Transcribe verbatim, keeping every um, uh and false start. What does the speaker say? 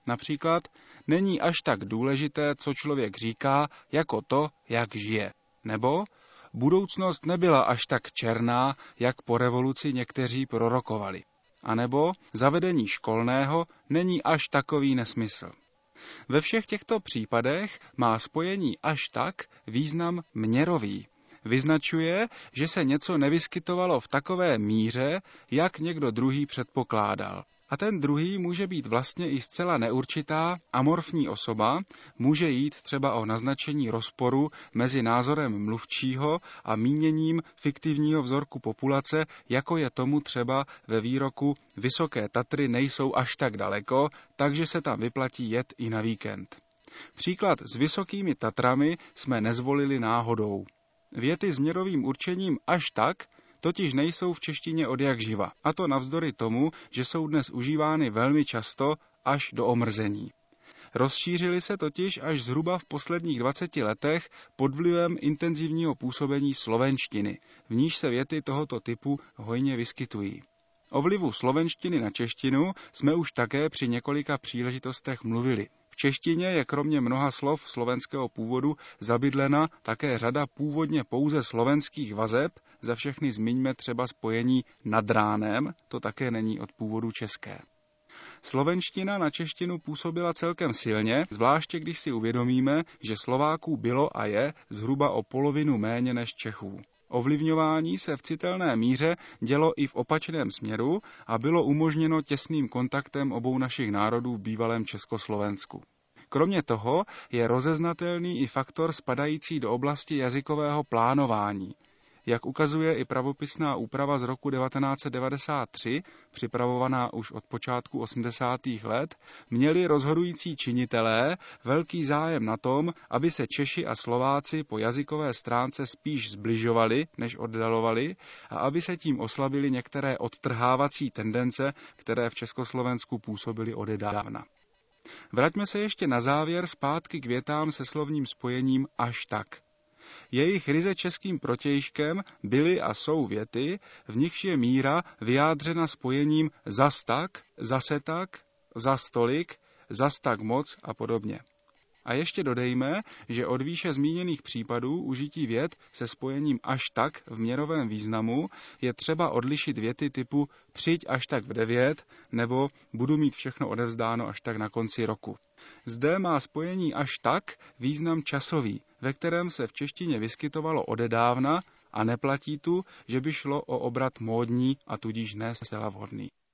Například není až tak důležité, co člověk říká, jako to, jak žije. Nebo budoucnost nebyla až tak černá, jak po revoluci někteří prorokovali. A nebo zavedení školného není až takový nesmysl. Ve všech těchto případech má spojení až tak význam měrový. Vyznačuje, že se něco nevyskytovalo v takové míře, jak někdo druhý předpokládal. A ten druhý může být vlastně i zcela neurčitá, amorfní osoba, může jít třeba o naznačení rozporu mezi názorem mluvčího a míněním fiktivního vzorku populace, jako je tomu třeba ve výroku Vysoké Tatry nejsou až tak daleko, takže se tam vyplatí jet i na víkend. Příklad s Vysokými Tatrami jsme nezvolili náhodou. Věty s měrovým určením až tak totiž nejsou v češtině odjakživa, a to navzdory tomu, že jsou dnes užívány velmi často až do omrzení. Rozšířily se totiž až zhruba v posledních dvaceti letech pod vlivem intenzivního působení slovenštiny, v níž se věty tohoto typu hojně vyskytují. O vlivu slovenštiny na češtinu jsme už také při několika příležitostech mluvili. V češtině je kromě mnoha slov slovenského původu zabydlena také řada původně pouze slovenských vazeb, za všechny zmiňme třeba spojení nad ránem, to také není od původu české. Slovenština na češtinu působila celkem silně, zvláště když si uvědomíme, že Slováků bylo a je zhruba o polovinu méně než Čechů. Ovlivňování se v citelné míře dělo i v opačném směru a bylo umožněno těsným kontaktem obou našich národů v bývalém Československu. Kromě toho je rozeznatelný i faktor spadající do oblasti jazykového plánování. Jak ukazuje i pravopisná úprava z roku devatenáct set devadesát tři, připravovaná už od počátku osmdesátých let, měli rozhodující činitelé velký zájem na tom, aby se Češi a Slováci po jazykové stránce spíš zbližovali, než oddalovali, a aby se tím oslabily některé odtrhávací tendence, které v Československu působily odedávna. Vraťme se ještě na závěr zpátky k větám se slovním spojením až tak. Jejich ryze českým protějškem byly a jsou věty, v nichž je míra vyjádřena spojením zas tak, zase tak, zas tolik, zas tak moc a podobně. A ještě dodejme, že od výše zmíněných případů užití vět se spojením až tak v měrovém významu je třeba odlišit věty typu přijď až tak v devět nebo budu mít všechno odevzdáno až tak na konci roku. Zde má spojení až tak význam časový, ve kterém se v češtině vyskytovalo odedávna a neplatí tu, že by šlo o obrat módní a tudíž ne zcela vhodný.